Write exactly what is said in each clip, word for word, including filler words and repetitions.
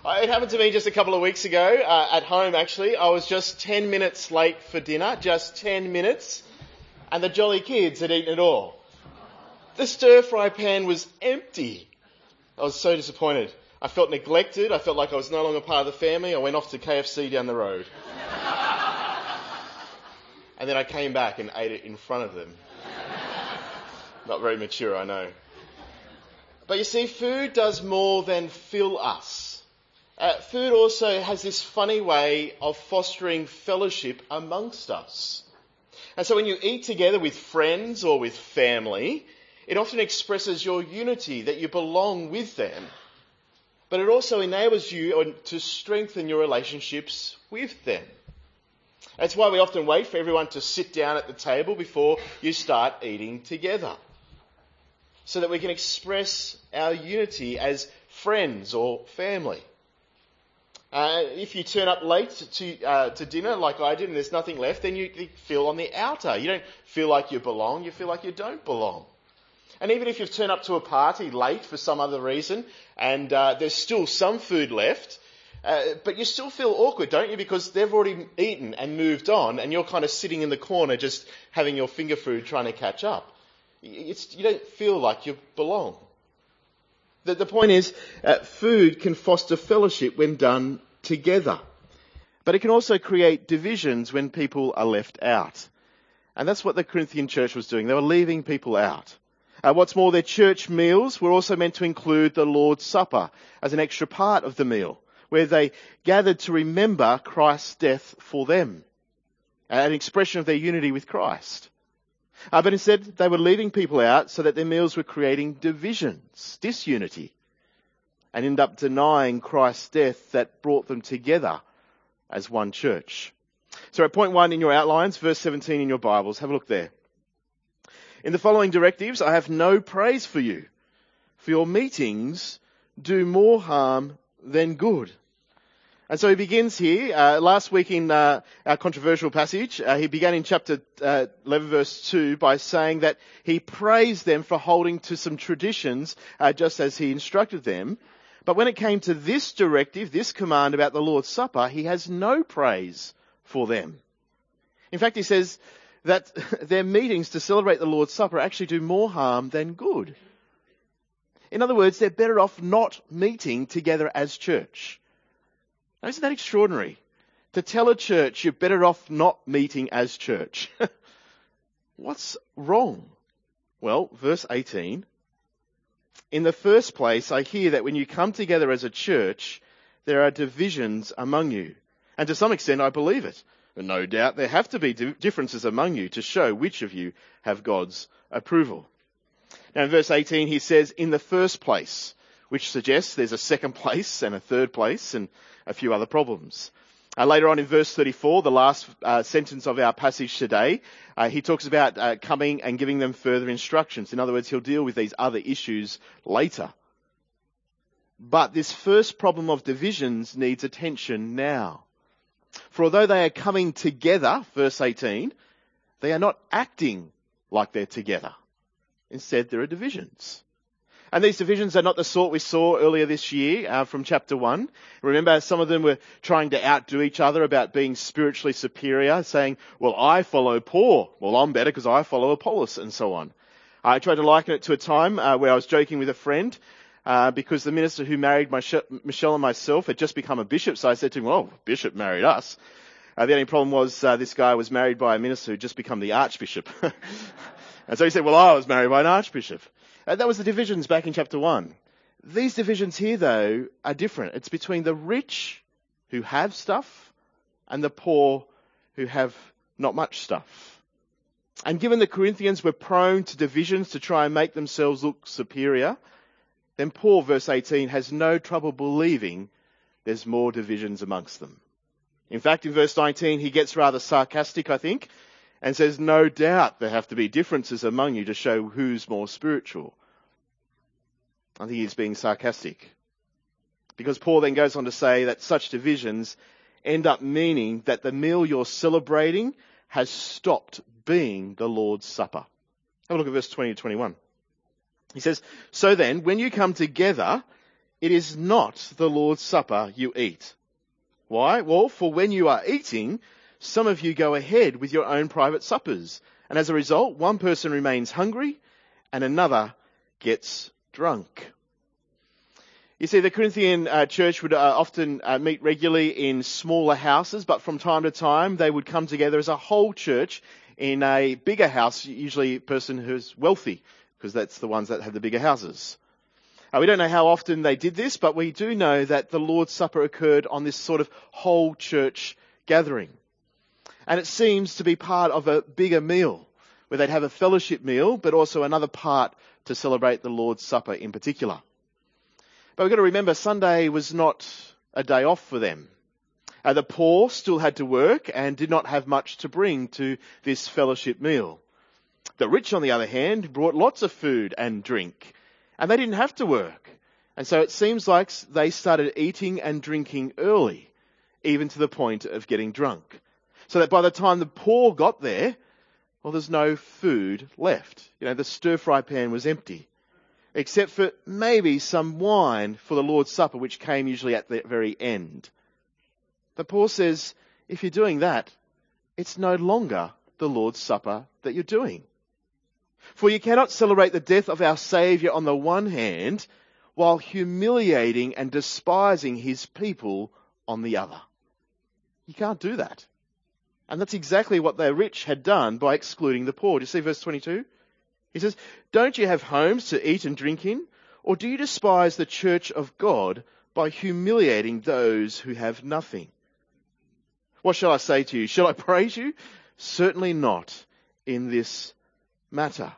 It happened to me just a couple of weeks ago, uh, at home actually. I was just ten minutes late for dinner, just ten minutes, and the jolly kids had eaten it all. The stir-fry pan was empty. I was so disappointed. I felt neglected. I felt like I was no longer part of the family. I went off to K F C down the road. And then I came back and ate it in front of them. Not very mature, I know. But you see, food does more than fill us. Uh, food also has this funny way of fostering fellowship amongst us. And so when you eat together with friends or with family, it often expresses your unity, that you belong with them. But it also enables you to strengthen your relationships with them. That's why we often wait for everyone to sit down at the table before you start eating together, so that we can express our unity as friends or family. Uh, if you turn up late to uh, to dinner like I did and there's nothing left, then you, you feel on the outer. You don't feel like you belong, you feel like you don't belong. And even if you've turned up to a party late for some other reason and uh, there's still some food left, uh, but you still feel awkward, don't you? Because they've already eaten and moved on and you're kind of sitting in the corner just having your finger food trying to catch up. It's, you don't feel like you belong. The, the point is, uh, food can foster fellowship when done together. But it can also create divisions when people are left out. And that's what the Corinthian church was doing. They were leaving people out. Uh, what's more, their church meals were also meant to include the Lord's Supper as an extra part of the meal, where they gathered to remember Christ's death for them, an expression of their unity with Christ. Uh, but instead, they were leaving people out so that their meals were creating divisions, disunity, and end up denying Christ's death that brought them together as one church. So at point one in your outlines, verse seventeen in your Bibles, have a look there. In the following directives, I have no praise for you, for your meetings do more harm than good. And so he begins here. Uh, last week in uh, our controversial passage, uh, he began in chapter uh, eleven, verse two, by saying that he praised them for holding to some traditions, uh, just as he instructed them. But when it came to this directive, this command about the Lord's Supper, he has no praise for them. In fact, he says that their meetings to celebrate the Lord's Supper actually do more harm than good. In other words, they're better off not meeting together as church. Now, isn't that extraordinary? To tell a church you're better off not meeting as church. What's wrong? Well, verse eighteen. In the first place, I hear that when you come together as a church, there are divisions among you. And to some extent, I believe it. And no doubt there have to be differences among you to show which of you have God's approval. Now in verse eighteen, he says, in the first place, which suggests there's a second place and a third place and a few other problems. Uh, later on in verse thirty-four, the last uh, sentence of our passage today, uh, he talks about uh, coming and giving them further instructions. In other words, he'll deal with these other issues later. But this first problem of divisions needs attention now. For although they are coming together, verse eighteen, they are not acting like they're together. Instead, there are divisions. And these divisions are not the sort we saw earlier this year uh, from chapter one. Remember, some of them were trying to outdo each other about being spiritually superior, saying, well, I follow Paul. Well, I'm better because I follow Apollos, and so on. I tried to liken it to a time uh, where I was joking with a friend uh, because the minister who married my sh- Michelle and myself had just become a bishop. So I said to him, well, bishop married us. Uh, the only problem was uh, this guy was married by a minister who had just become the archbishop. And so he said, well, I was married by an archbishop. Uh, that was the divisions back in chapter one. These divisions here, though, are different. It's between the rich who have stuff and the poor who have not much stuff. And given the Corinthians were prone to divisions to try and make themselves look superior, then Paul, verse eighteen, has no trouble believing there's more divisions amongst them. In fact, in verse nineteen, he gets rather sarcastic, I think, and says, no doubt there have to be differences among you to show who's more spiritual. I think he's being sarcastic. Because Paul then goes on to say that such divisions end up meaning that the meal you're celebrating has stopped being the Lord's Supper. Have a look at verse twenty to twenty-one. He says, so then, when you come together, it is not the Lord's Supper you eat. Why? Well, for when you are eating, some of you go ahead with your own private suppers. And as a result, one person remains hungry and another gets drunk. You see, the Corinthian uh, church would uh, often uh, meet regularly in smaller houses, but from time to time they would come together as a whole church in a bigger house, usually a person who's wealthy, because that's the ones that have the bigger houses. Uh, we don't know how often they did this, but we do know that the Lord's Supper occurred on this sort of whole church gathering. And it seems to be part of a bigger meal, where they'd have a fellowship meal, but also another part to celebrate the Lord's Supper in particular. But we've got to remember, Sunday was not a day off for them. Uh, the poor still had to work and did not have much to bring to this fellowship meal. The rich, on the other hand, brought lots of food and drink, and they didn't have to work. And so it seems like they started eating and drinking early, even to the point of getting drunk. So that by the time the poor got there, well, there's no food left. You know, the stir-fry pan was empty, except for maybe some wine for the Lord's Supper, which came usually at the very end. But Paul says, if you're doing that, it's no longer the Lord's Supper that you're doing. For you cannot celebrate the death of our Saviour on the one hand, while humiliating and despising his people on the other. You can't do that. And that's exactly what the rich had done by excluding the poor. Do you see verse twenty-two? He says, don't you have homes to eat and drink in? Or do you despise the church of God by humiliating those who have nothing? What shall I say to you? Shall I praise you? Certainly not in this matter.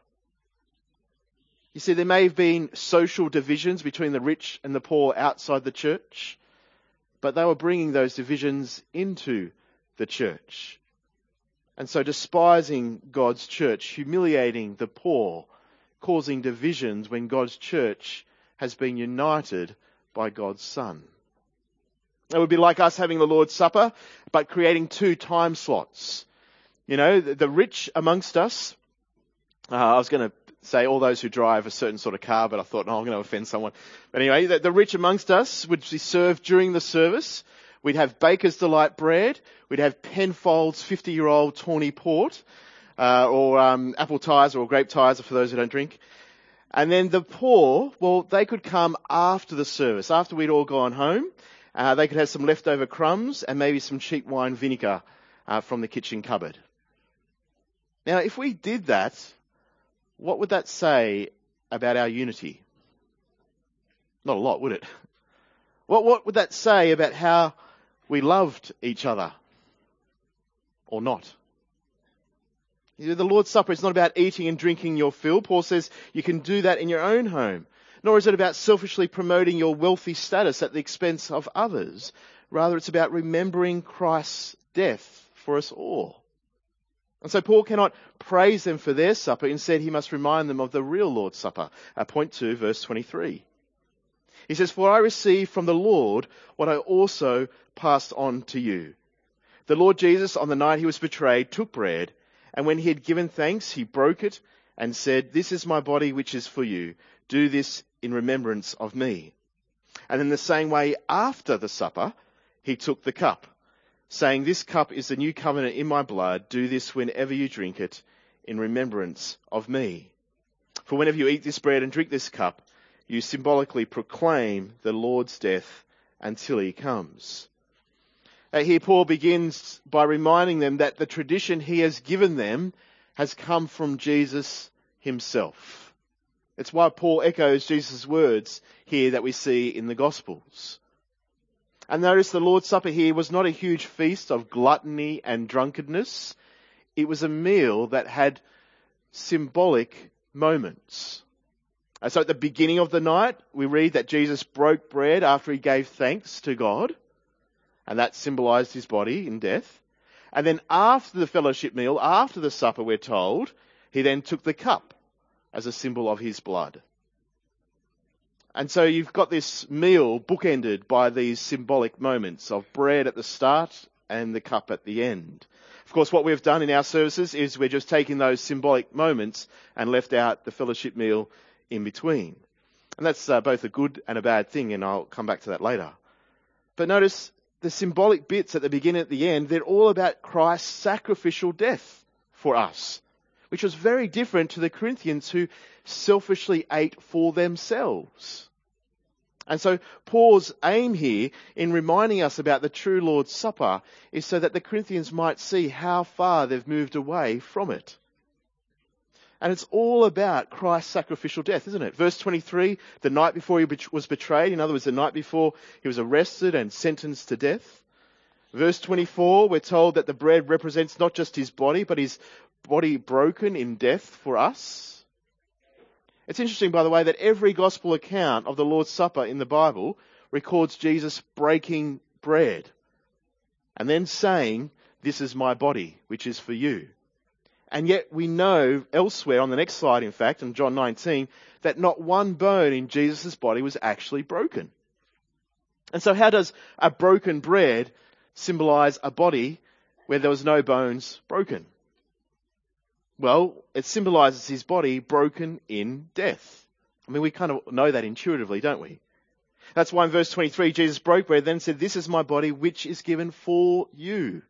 You see, there may have been social divisions between the rich and the poor outside the church, but they were bringing those divisions into the church. And so despising God's church, humiliating the poor, causing divisions when God's church has been united by God's Son. It would be like us having the Lord's Supper, but creating two time slots. You know, the, the rich amongst us, uh, I was going to say all those who drive a certain sort of car, but I thought, no, I'm going to offend someone. But anyway, the, the rich amongst us would be served during the service. We'd have Baker's Delight bread. We'd have Penfolds fifty-year-old tawny port, uh, or um, apple ties or grape ties for those who don't drink. And then the poor, well, they could come after the service, after we'd all gone home. Uh, they could have some leftover crumbs and maybe some cheap wine vinegar uh, from the kitchen cupboard. Now, if we did that, what would that say about our unity? Not a lot, would it? What, what would that say about how we loved each other? Or not? You know, the Lord's Supper is not about eating and drinking your fill. Paul says you can do that in your own home. Nor is it about selfishly promoting your wealthy status at the expense of others. Rather, it's about remembering Christ's death for us all. And so Paul cannot praise them for their supper. Instead, he must remind them of the real Lord's Supper. Uh, point two, verse twenty-three. He says, for I received from the Lord what I also passed on to you. The Lord Jesus, on the night he was betrayed, took bread, and when he had given thanks, he broke it and said, this is my body which is for you. Do this in remembrance of me. And in the same way, after the supper, he took the cup, saying, this cup is the new covenant in my blood. Do this whenever you drink it in remembrance of me. For whenever you eat this bread and drink this cup, you symbolically proclaim the Lord's death until he comes. Uh, here Paul begins by reminding them that the tradition he has given them has come from Jesus himself. It's why Paul echoes Jesus' words here that we see in the Gospels. And notice the Lord's Supper here was not a huge feast of gluttony and drunkenness. It was a meal that had symbolic moments. And so at the beginning of the night, we read that Jesus broke bread after he gave thanks to God. And that symbolized his body in death. And then after the fellowship meal, after the supper, we're told, he then took the cup as a symbol of his blood. And so you've got this meal bookended by these symbolic moments of bread at the start and the cup at the end. Of course, what we've done in our services is we're just taking those symbolic moments and left out the fellowship meal in between. And that's uh, both a good and a bad thing, and I'll come back to that later. But notice the symbolic bits at the beginning and at the end, they're all about Christ's sacrificial death for us, which was very different to the Corinthians who selfishly ate for themselves. And so Paul's aim here in reminding us about the true Lord's Supper is so that the Corinthians might see how far they've moved away from it. And it's all about Christ's sacrificial death, isn't it? Verse twenty-three, the night before he was betrayed, in other words, the night before he was arrested and sentenced to death. Verse twenty-four, we're told that the bread represents not just his body, but his body broken in death for us. It's interesting, by the way, that every gospel account of the Lord's Supper in the Bible records Jesus breaking bread and then saying, "This is my body, which is for you." And yet we know elsewhere, on the next slide in fact, in John nineteen, that not one bone in Jesus' body was actually broken. And so how does a broken bread symbolize a body where there was no bones broken? Well, it symbolizes his body broken in death. I mean, we kind of know that intuitively, don't we? That's why in verse twenty-three, Jesus broke bread, then said, "This is my body which is given for you,"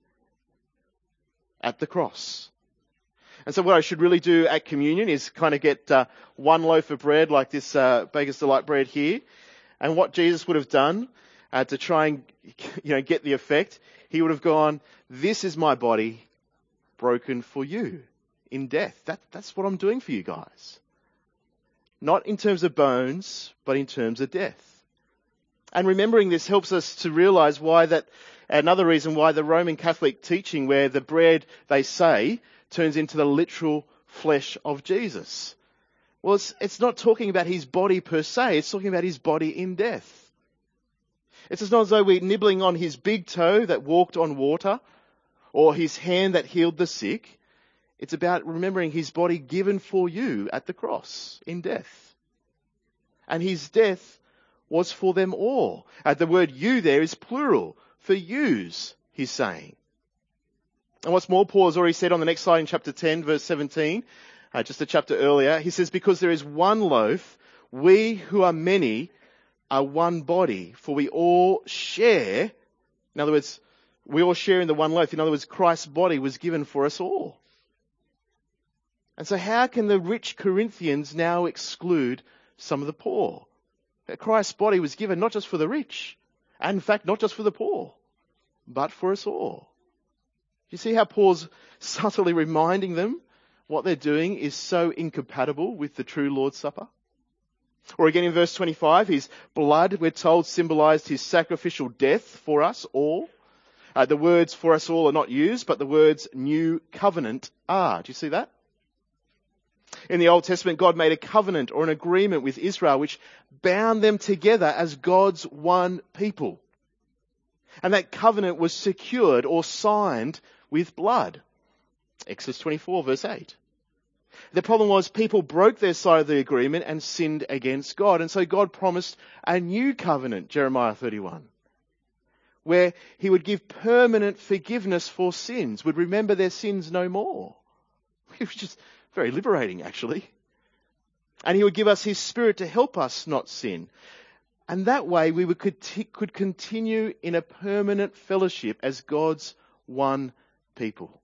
at the cross. And so what I should really do at communion is kind of get uh, one loaf of bread like this uh, Baker's Delight bread here. And what Jesus would have done uh, to try and you know get the effect, he would have gone, "This is my body broken for you in death." That, that's what I'm doing for you guys. Not in terms of bones, but in terms of death. And remembering this helps us to realize why that, another reason why the Roman Catholic teaching where the bread, they say, turns into the literal flesh of Jesus. Well, it's, it's not talking about his body per se, it's talking about his body in death. It's not as though we're nibbling on his big toe that walked on water or his hand that healed the sick. It's about remembering his body given for you at the cross in death. And his death was for them all. Uh, the word you there is plural, for yous, he's saying. And what's more, Paul has already said on the next slide in chapter ten, verse seventeen, uh, just a chapter earlier, he says, "Because there is one loaf, we who are many are one body, for we all share," in other words, we all share in the one loaf. In other words, Christ's body was given for us all. And so how can the rich Corinthians now exclude some of the poor? That Christ's body was given not just for the rich, and in fact not just for the poor, but for us all. You see how Paul's subtly reminding them what they're doing is so incompatible with the true Lord's Supper? Or again in verse twenty-five, his blood, we're told, symbolized his sacrificial death for us all. Uh, the words "for us all" are not used, but the words "new covenant" are. Do you see that? In the Old Testament, God made a covenant or an agreement with Israel which bound them together as God's one people. And that covenant was secured or signed with blood. Exodus twenty-four, verse eight. The problem was people broke their side of the agreement and sinned against God. And so God promised a new covenant, Jeremiah thirty-one, where he would give permanent forgiveness for sins, would remember their sins no more. It was just very liberating, actually. And he would give us his Spirit to help us not sin. And that way we would could continue in a permanent fellowship as God's one people.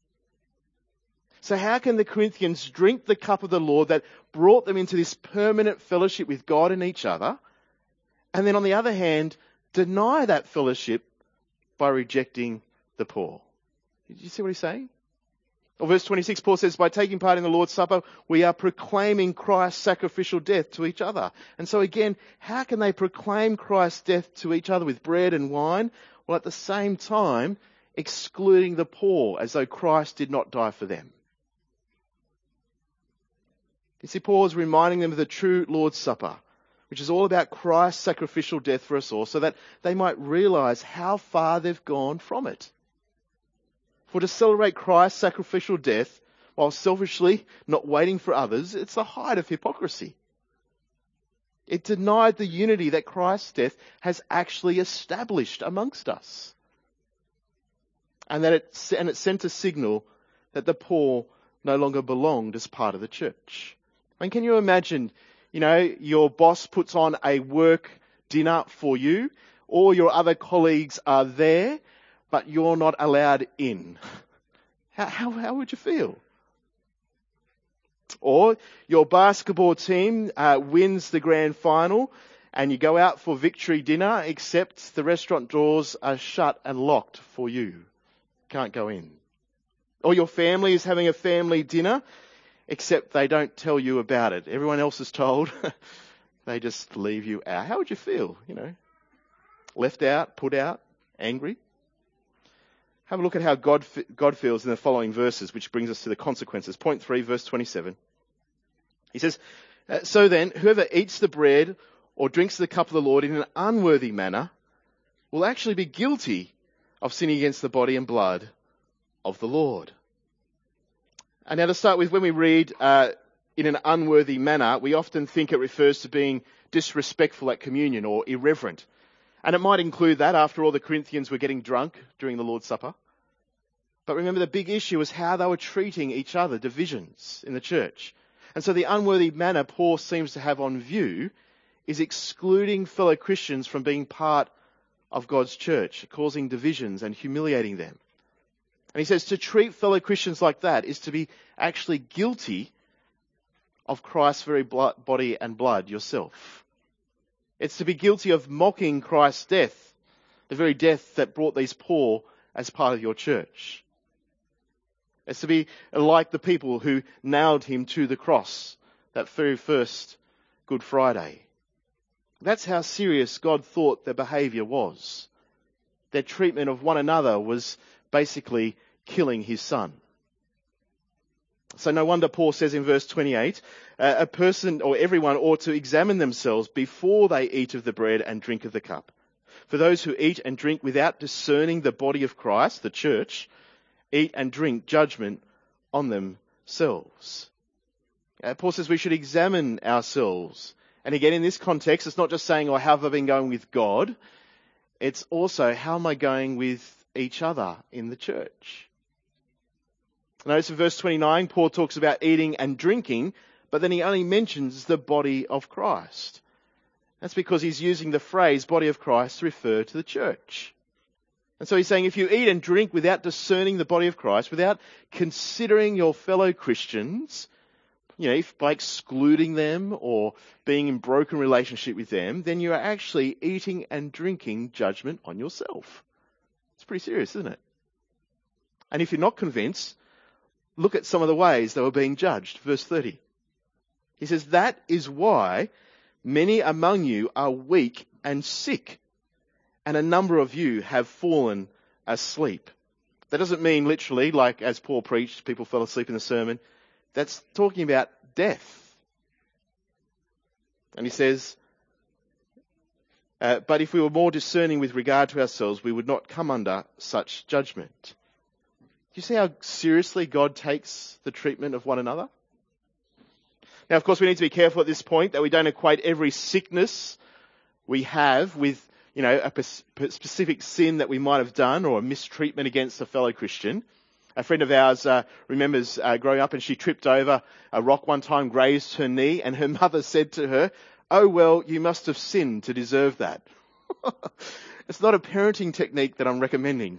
So how can the Corinthians drink the cup of the Lord that brought them into this permanent fellowship with God and each other, and then on the other hand, deny that fellowship by rejecting the poor? Did you see what he's saying? Or verse twenty-six, Paul says, "By taking part in the Lord's Supper, we are proclaiming Christ's sacrificial death to each other." And so again, how can they proclaim Christ's death to each other with bread and wine, while at the same time excluding the poor as though Christ did not die for them? You see, Paul is reminding them of the true Lord's Supper, which is all about Christ's sacrificial death for us all, so that they might realize how far they've gone from it. For to celebrate Christ's sacrificial death while selfishly not waiting for others, it's the height of hypocrisy. It denied the unity that Christ's death has actually established amongst us. And that it, and it sent a signal that the poor no longer belonged as part of the church. I mean, can you imagine You know, your boss puts on a work dinner for you. All your other colleagues are there, but you're not allowed in. How, how, how would you feel? Or your basketball team uh, wins the grand final and you go out for victory dinner, except the restaurant doors are shut and locked for you. Can't go in. Or your family is having a family dinner, except they don't tell you about it. Everyone else is told. They just leave you out. How would you feel, you know? Left out, put out, angry? Have a look at how God God feels in the following verses, which brings us to the consequences. Point three, verse twenty-seven. He says, so then, whoever eats the bread or drinks the cup of the Lord in an unworthy manner will actually be guilty of sinning against the body and blood of the Lord. And now to start with, when we read uh, in an unworthy manner, we often think it refers to being disrespectful at communion or irreverent. And it might include that. After all, the Corinthians were getting drunk during the Lord's Supper. But remember, the big issue was how they were treating each other, divisions in the church. And so the unworthy manner Paul seems to have on view is excluding fellow Christians from being part of God's church, causing divisions and humiliating them. And he says to treat fellow Christians like that is to be actually guilty of Christ's very blood, body and blood yourself. It's to be guilty of mocking Christ's death, the very death that brought these poor as part of your church. It's to be like the people who nailed him to the cross that very first Good Friday. That's how serious God thought their behaviour was. Their treatment of one another was basically killing his son. So no wonder Paul says in verse twenty-eight, uh, a person or everyone ought to examine themselves before they eat of the bread and drink of the cup. For those who eat and drink without discerning the body of Christ, the church, eat and drink judgment on themselves. Uh, Paul says we should examine ourselves. And again, in this context, it's not just saying, oh, how have I been going with God? It's also, how am I going with each other in the church? Notice in verse twenty-nine, Paul talks about eating and drinking, but then he only mentions the body of Christ. That's because he's using the phrase body of Christ to refer to the church. And so he's saying if you eat and drink without discerning the body of Christ, without considering your fellow Christians, you know, if by excluding them or being in broken relationship with them, then you are actually eating and drinking judgment on yourself. It's pretty serious, isn't it? And if you're not convinced, look at some of the ways they were being judged. Verse thirty. He says, that is why many among you are weak and sick, and a number of you have fallen asleep. That doesn't mean literally, like as Paul preached, people fell asleep in the sermon. That's talking about death. And he says, uh, but if we were more discerning with regard to ourselves, we would not come under such judgment. Do you see how seriously God takes the treatment of one another? Now, of course, we need to be careful at this point that we don't equate every sickness we have with, you know, a specific sin that we might have done or a mistreatment against a fellow Christian. A friend of ours uh, remembers uh, growing up and she tripped over a rock one time, grazed her knee, and her mother said to her, oh, well, you must have sinned to deserve that. It's not a parenting technique that I'm recommending.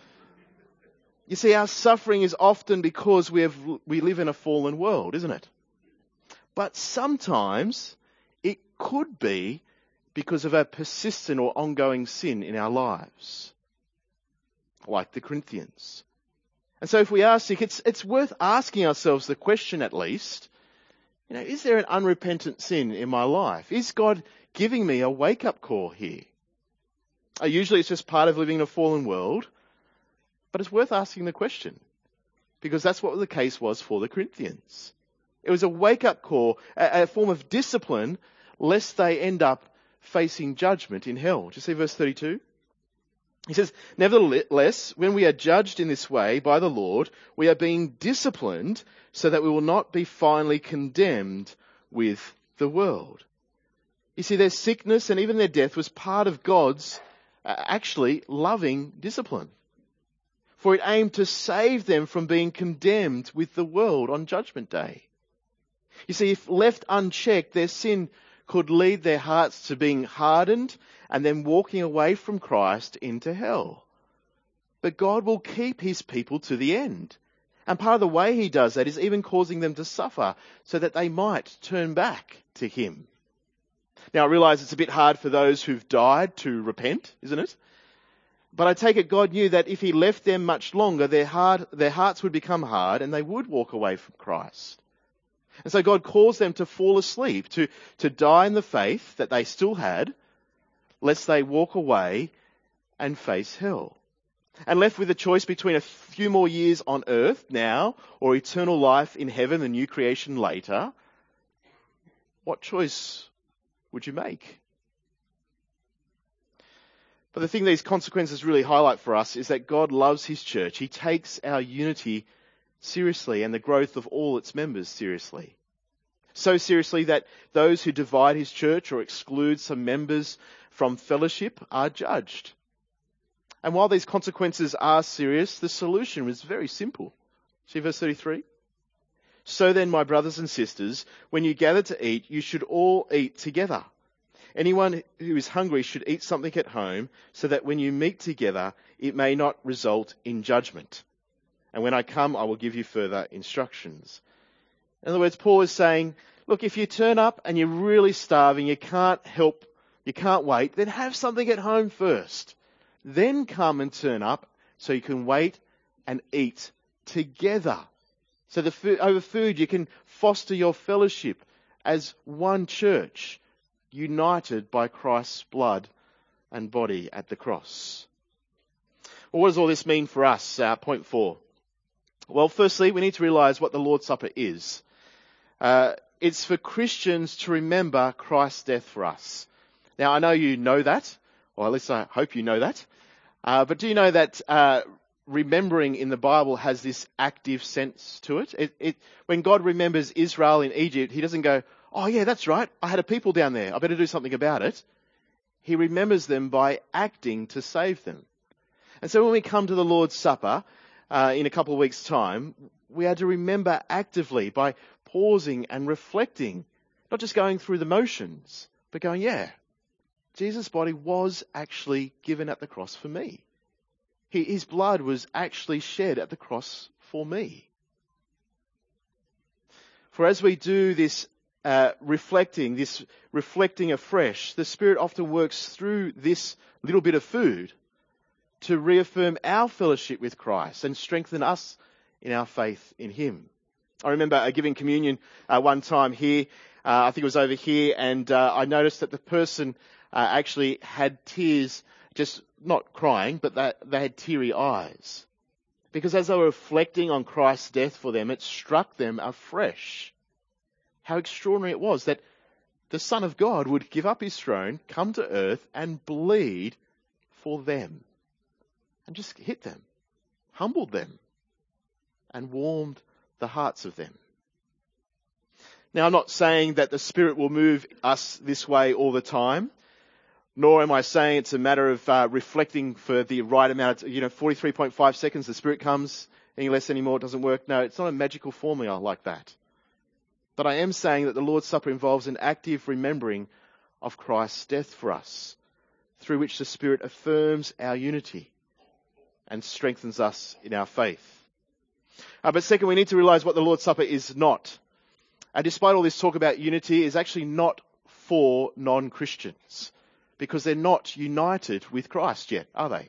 You see, our suffering is often because we have we live in a fallen world, isn't it? But sometimes it could be because of a persistent or ongoing sin in our lives, like the Corinthians. And so if we are sick, it's it's worth asking ourselves the question at least, you know, is there an unrepentant sin in my life? Is God giving me a wake-up call here? Uh, usually it's just part of living in a fallen world. But it's worth asking the question, because that's what the case was for the Corinthians. It was a wake-up call, a, a form of discipline, lest they end up facing judgment in hell. Do you see verse thirty-two? He says, nevertheless, when we are judged in this way by the Lord, we are being disciplined so that we will not be finally condemned with the world. You see, their sickness and even their death was part of God's uh, actually loving discipline. For it aimed to save them from being condemned with the world on Judgment Day. You see, if left unchecked, their sin could lead their hearts to being hardened and then walking away from Christ into hell. But God will keep his people to the end. And part of the way he does that is even causing them to suffer so that they might turn back to him. Now, I realise it's a bit hard for those who've died to repent, isn't it? But I take it God knew that if he left them much longer, their heart, their hearts would become hard and they would walk away from Christ. And so God caused them to fall asleep, to, to die in the faith that they still had, lest they walk away and face hell. And left with a choice between a few more years on earth now or eternal life in heaven, the new creation later, what choice would you make? But the thing these consequences really highlight for us is that God loves his church. He takes our unity seriously and the growth of all its members seriously. So seriously that those who divide his church or exclude some members from fellowship are judged. And while these consequences are serious, the solution was very simple. See verse thirty-three? So then, my brothers and sisters, when you gather to eat, you should all eat together. Anyone who is hungry should eat something at home, so that when you meet together, it may not result in judgment. And when I come, I will give you further instructions. In other words, Paul is saying, look, if you turn up and you're really starving, you can't help, you can't wait, then have something at home first. Then come and turn up so you can wait and eat together. So the food, over food you can foster your fellowship as one church, united by Christ's blood and body at the cross. Well, what does all this mean for us? Uh, point four. Well, firstly, we need to realise what the Lord's Supper is. Uh, it's for Christians to remember Christ's death for us. Now, I know you know that, or at least I hope you know that. Uh, but do you know that uh, remembering in the Bible has this active sense to it? It, it? When God remembers Israel in Egypt, he doesn't go, oh yeah, that's right, I had a people down there, I better do something about it. He remembers them by acting to save them. And so when we come to the Lord's Supper uh, in a couple of weeks' time, we are to remember actively by pausing and reflecting, not just going through the motions, but going, yeah, Jesus' body was actually given at the cross for me. He, his blood was actually shed at the cross for me. For as we do this uh, reflecting, this reflecting afresh, the Spirit often works through this little bit of food to reaffirm our fellowship with Christ and strengthen us in our faith in him. I remember uh, giving communion uh, one time here, uh, I think it was over here, and uh, I noticed that the person Uh, actually had tears, just not crying, but that they had teary eyes. Because as they were reflecting on Christ's death for them, it struck them afresh how extraordinary it was that the Son of God would give up his throne, come to earth and bleed for them. And just hit them, humbled them, and warmed the hearts of them. Now, I'm not saying that the Spirit will move us this way all the time. Nor am I saying it's a matter of uh, reflecting for the right amount of, you know, forty-three point five seconds, the Spirit comes, any less, any more, it doesn't work. No, it's not a magical formula like that. But I am saying that the Lord's Supper involves an active remembering of Christ's death for us, through which the Spirit affirms our unity and strengthens us in our faith. Uh, but second, we need to realise what the Lord's Supper is not. And despite all this talk about unity, it is actually not for non-Christians. Because they're not united with Christ yet, are they?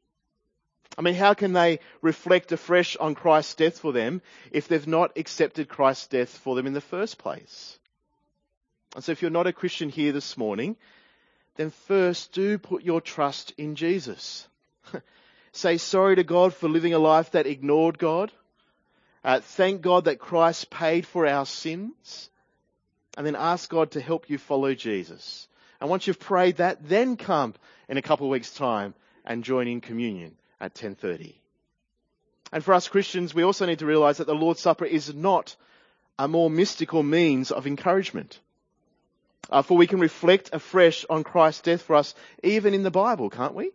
I mean, how can they reflect afresh on Christ's death for them if they've not accepted Christ's death for them in the first place? And so if you're not a Christian here this morning, then first do put your trust in Jesus. Say sorry to God for living a life that ignored God. Uh, thank God that Christ paid for our sins. And then ask God to help you follow Jesus. And once you've prayed that, then come in a couple of weeks' time and join in communion at ten thirty. And for us Christians, we also need to realise that the Lord's Supper is not a more mystical means of encouragement. Uh, for we can reflect afresh on Christ's death for us, even in the Bible, can't we?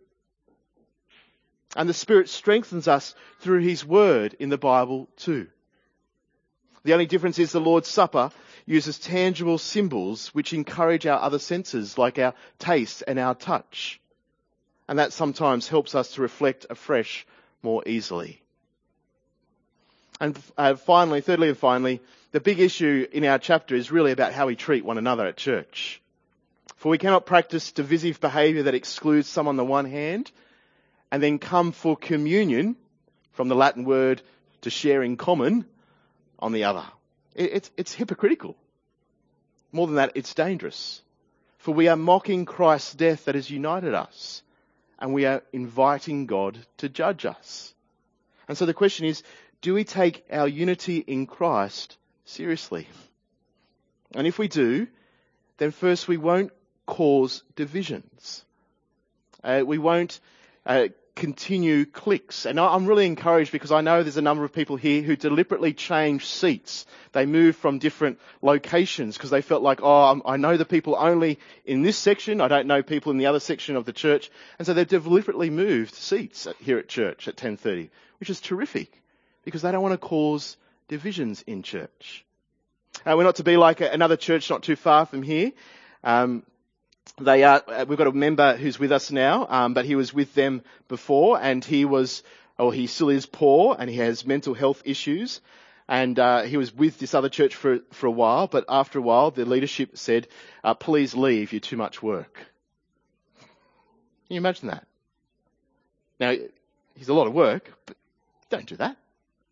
And the Spirit strengthens us through his word in the Bible too. The only difference is the Lord's Supper uses tangible symbols which encourage our other senses, like our taste and our touch. And that sometimes helps us to reflect afresh more easily. And uh, finally, thirdly and finally, the big issue in our chapter is really about how we treat one another at church. For we cannot practice divisive behaviour that excludes some on the one hand, and then come for communion, from the Latin word to share in common, on the other. It's, it's hypocritical. More than that, it's dangerous. For we are mocking Christ's death that has united us, and we are inviting God to judge us. And so the question is, do we take our unity in Christ seriously? And if we do, then first we won't cause divisions. Uh, we won't uh, continue cliques. And I'm really encouraged because I know there's a number of people here who deliberately change seats. They move from different locations because they felt like, oh, I know the people only in this section. I don't know people in the other section of the church. And so they've deliberately moved seats here at church at ten thirty, which is terrific because they don't want to cause divisions in church. Uh, we're not to be like a, another church not too far from here. Um, They are, we've got a member who's with us now, um, but he was with them before, and he was, or he still is poor, and he has mental health issues, and uh, he was with this other church for for a while, but after a while, the leadership said, uh, please leave, you're too much work. Can you imagine that? Now, he's a lot of work, but don't do that.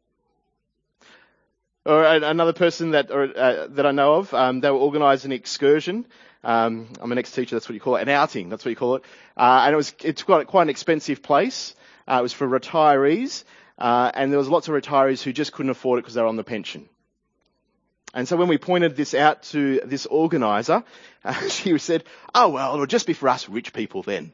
Or another person that or, uh, that I know of, um, they were organised an excursion. Um, I'm an ex-teacher, that's what you call it, an outing, that's what you call it. Uh, and it was, it's quite, quite an expensive place. Uh, it was for retirees, uh, and there was lots of retirees who just couldn't afford it because they were on the pension. And so when we pointed this out to this organiser, uh, she said, oh well, it'll just be for us rich people then.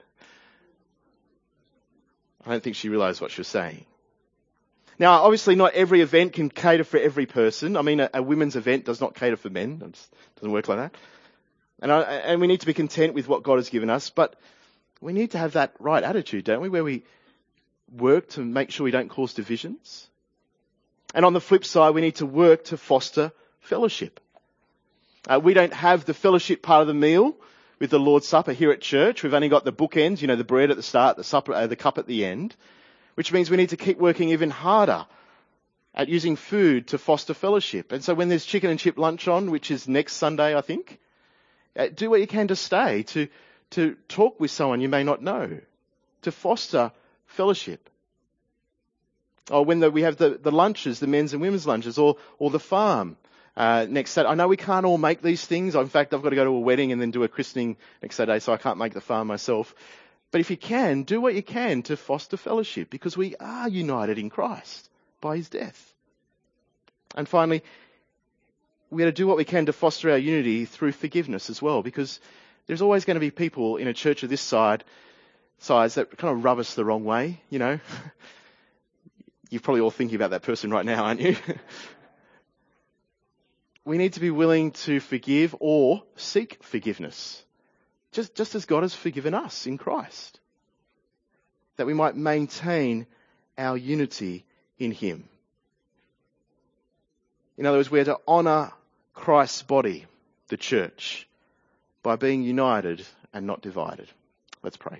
I don't think she realised what she was saying. Now, obviously not every event can cater for every person. I mean, a, a women's event does not cater for men. It just doesn't work like that. And, I, and we need to be content with what God has given us, but we need to have that right attitude, don't we, where we work to make sure we don't cause divisions. And on the flip side, we need to work to foster fellowship. Uh, we don't have the fellowship part of the meal with the Lord's Supper here at church. We've only got the bookends, you know, the bread at the start, the supper, uh, the cup at the end, which means we need to keep working even harder at using food to foster fellowship. And so when there's chicken and chip lunch on, which is next Sunday, I think, uh, do what you can to stay, to, to talk with someone you may not know, to foster fellowship. Or when the, we have the, the lunches, the men's and women's lunches, or, or the farm. Uh, next Saturday. I know we can't all make these things. In fact, I've got to go to a wedding and then do a christening next Saturday, so I can't make the farm myself. But if you can, do what you can to foster fellowship, because we are united in Christ by his death. And finally, we got to do what we can to foster our unity through forgiveness as well, because there's always going to be people in a church of this side, size that kind of rub us the wrong way, you know. You're probably all thinking about that person right now, aren't you? We need to be willing to forgive or seek forgiveness, just, just as God has forgiven us in Christ, that we might maintain our unity in him. In other words, we're to honour Christ's body, the church, by being united and not divided. Let's pray.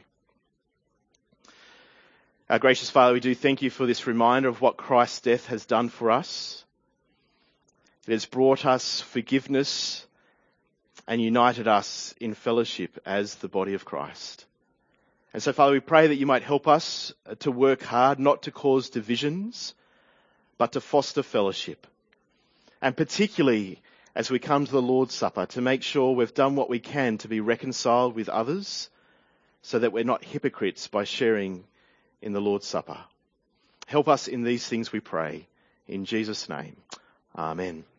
Our gracious Father, we do thank you for this reminder of what Christ's death has done for us. It has brought us forgiveness and united us in fellowship as the body of Christ. And so, Father, we pray that you might help us to work hard, not to cause divisions, but to foster fellowship. And particularly as we come to the Lord's Supper, to make sure we've done what we can to be reconciled with others, so that we're not hypocrites by sharing in the Lord's Supper. Help us in these things, we pray. In Jesus' name, amen.